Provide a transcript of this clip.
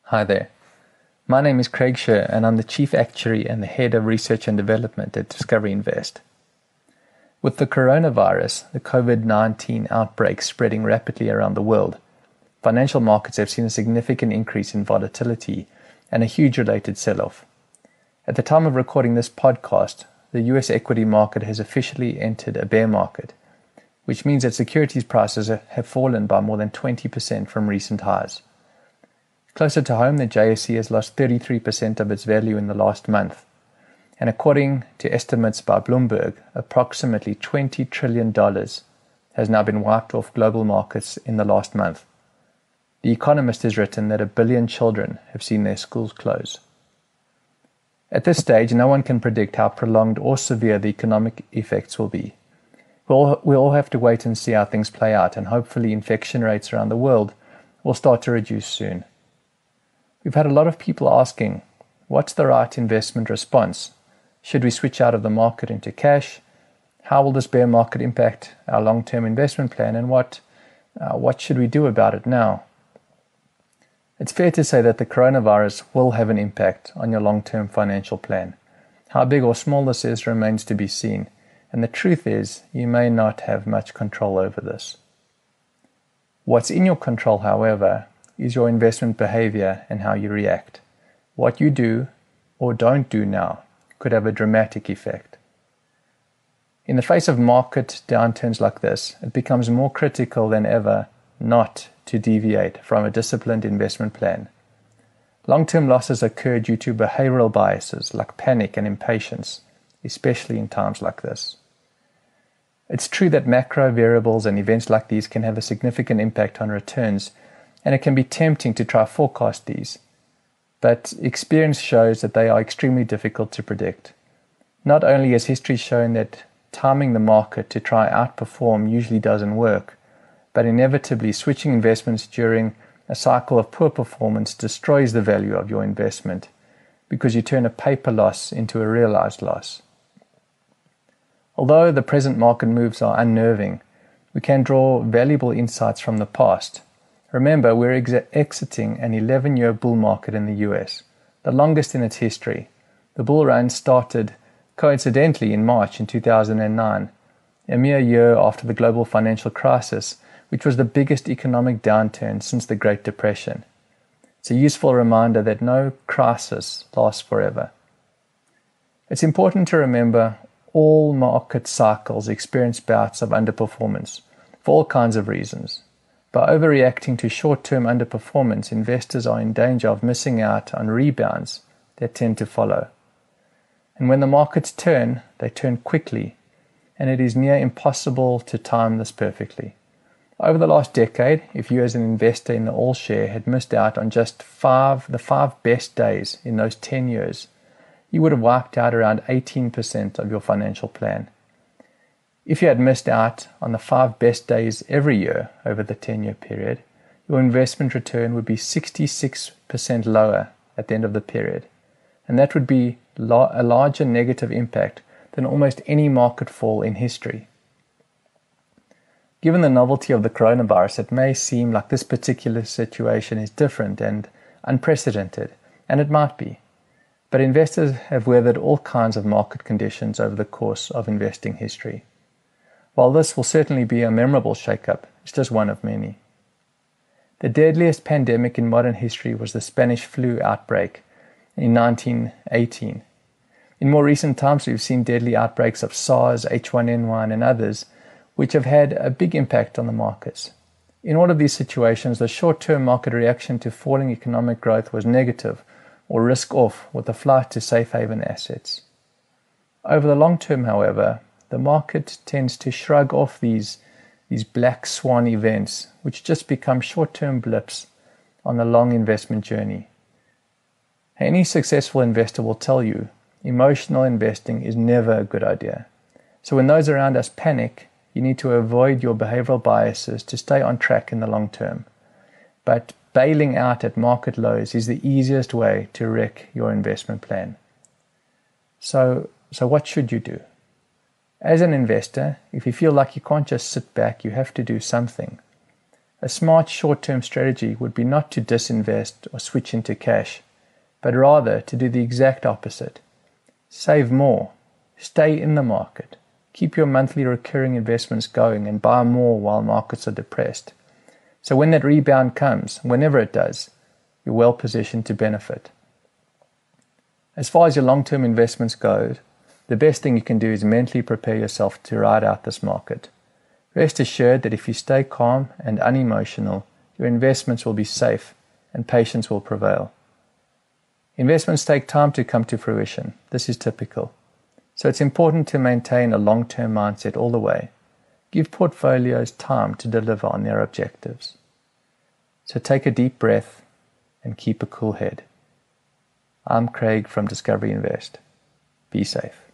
Hi there. My name is Craig Scher, and I'm the Chief Actuary and the Head of Research and Development at Discovery Invest. With the coronavirus, the COVID-19 outbreak spreading rapidly around the world, financial markets have seen a significant increase in volatility and a huge related sell-off. At the time of recording this podcast, the US equity market has officially entered a bear market, which means that securities prices have fallen by more than 20% from recent highs. Closer to home, the JSE has lost 33% of its value in the last month, and according to estimates by Bloomberg, approximately $20 trillion has now been wiped off global markets in the last month. The Economist has written that 1 billion children have seen their schools close. At this stage, no one can predict how prolonged or severe the economic effects will be. We all have to wait and see how things play out, and hopefully infection rates around the world will start to reduce soon. We've had a lot of people asking, what's the right investment response? Should we switch out of the market into cash? How will this bear market impact our long-term investment plan, and what should we do about it now? It's fair to say that the coronavirus will have an impact on your long-term financial plan. How big or small this is remains to be seen, and the truth is you may not have much control over this. What's in your control, however, is your investment behavior and how you react. What you do or don't do now could have a dramatic effect. In the face of market downturns like this, it becomes more critical than ever not to deviate from a disciplined investment plan. Long-term losses occur due to behavioral biases like panic and impatience, especially in times like this. It's true that macro variables and events like these can have a significant impact on returns, and it can be tempting to try forecast these. But experience shows that they are extremely difficult to predict. Not only has history shown that timing the market to try outperform usually doesn't work, but inevitably switching investments during a cycle of poor performance destroys the value of your investment because you turn a paper loss into a realized loss. Although the present market moves are unnerving, we can draw valuable insights from the past. Remember, we're exiting an 11-year bull market in the US, the longest in its history. The bull run started coincidentally in March in 2009, a mere year after the global financial crisis, which was the biggest economic downturn since the Great Depression. It's a useful reminder that no crisis lasts forever. It's important to remember all market cycles experience bouts of underperformance for all kinds of reasons. By overreacting to short-term underperformance, investors are in danger of missing out on rebounds that tend to follow. And when the markets turn, they turn quickly, and it is near impossible to time this perfectly. Over the last decade, if you as an investor in the all-share had missed out on just the five best days in those 10 years, you would have wiped out around 18% of your financial plan. If you had missed out on the 5 best days every year over the 10-year period, your investment return would be 66% lower at the end of the period. And that would be a larger negative impact than almost any market fall in history. Given the novelty of the coronavirus, it may seem like this particular situation is different and unprecedented, and it might be. But investors have weathered all kinds of market conditions over the course of investing history. While this will certainly be a memorable shakeup, it's just one of many. The deadliest pandemic in modern history was the Spanish flu outbreak in 1918. In more recent times, we've seen deadly outbreaks of SARS, H1N1, and others, which have had a big impact on the markets. In all of these situations, the short-term market reaction to falling economic growth was negative, or risk-off, with a flight to safe haven assets. Over the long term, however, the market tends to shrug off these black swan events, which just become short-term blips on the long investment journey. Any successful investor will tell you emotional investing is never a good idea. So when those around us panic, you need to avoid your behavioral biases to stay on track in the long term. But bailing out at market lows is the easiest way to wreck your investment plan. So what should you do? As an investor, if you feel like you can't just sit back, you have to do something. A smart short-term strategy would be not to disinvest or switch into cash, but rather to do the exact opposite. Save more, stay in the market, keep your monthly recurring investments going and buy more while markets are depressed. So when that rebound comes, whenever it does, you're well positioned to benefit. As far as your long-term investments go, the best thing you can do is mentally prepare yourself to ride out this market. Rest assured that if you stay calm and unemotional, your investments will be safe and patience will prevail. Investments take time to come to fruition. This is typical. So it's important to maintain a long-term mindset all the way. Give portfolios time to deliver on their objectives. So take a deep breath and keep a cool head. I'm Craig from Discovery Invest. Be safe.